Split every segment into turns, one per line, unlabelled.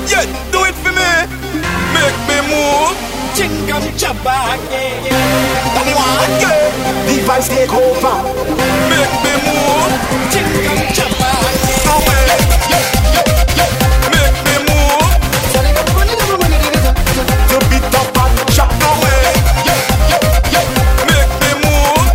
Yeah, do it for me. Make me move.
Chingam Chabak,
Device take over.
Make me move.
Chingam Chabak,
Make me move.
To beat up and chop away.
Make me move.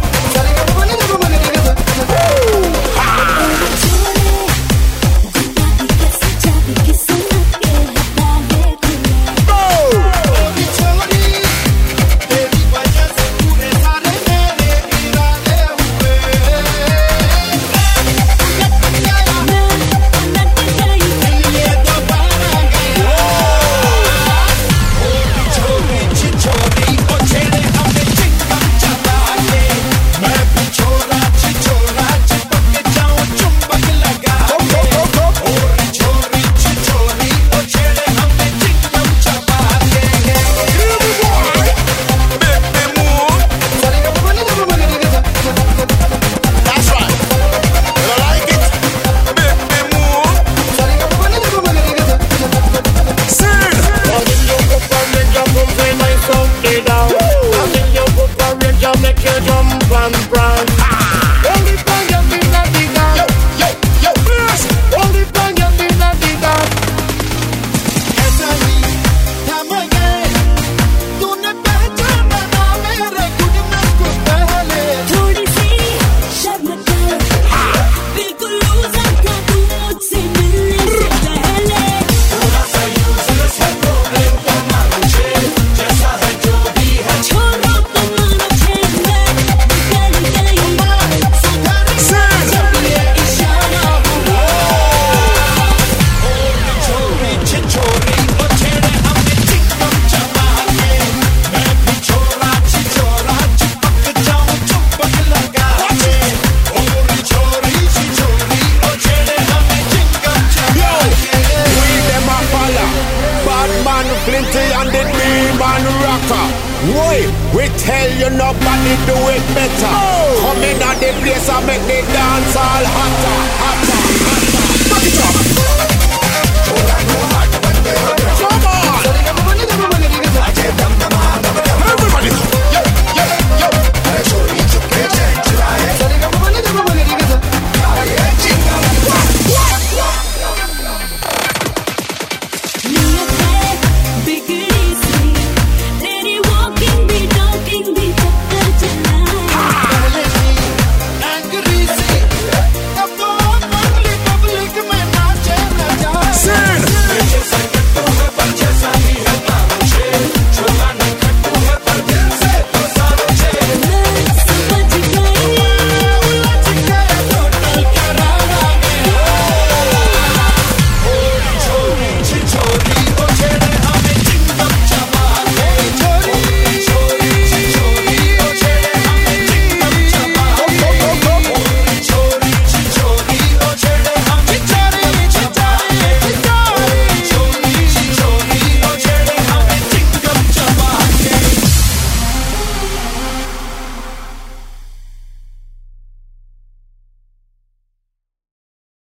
We tell you nobody do it better. Come in at the place and make the dance all hotter.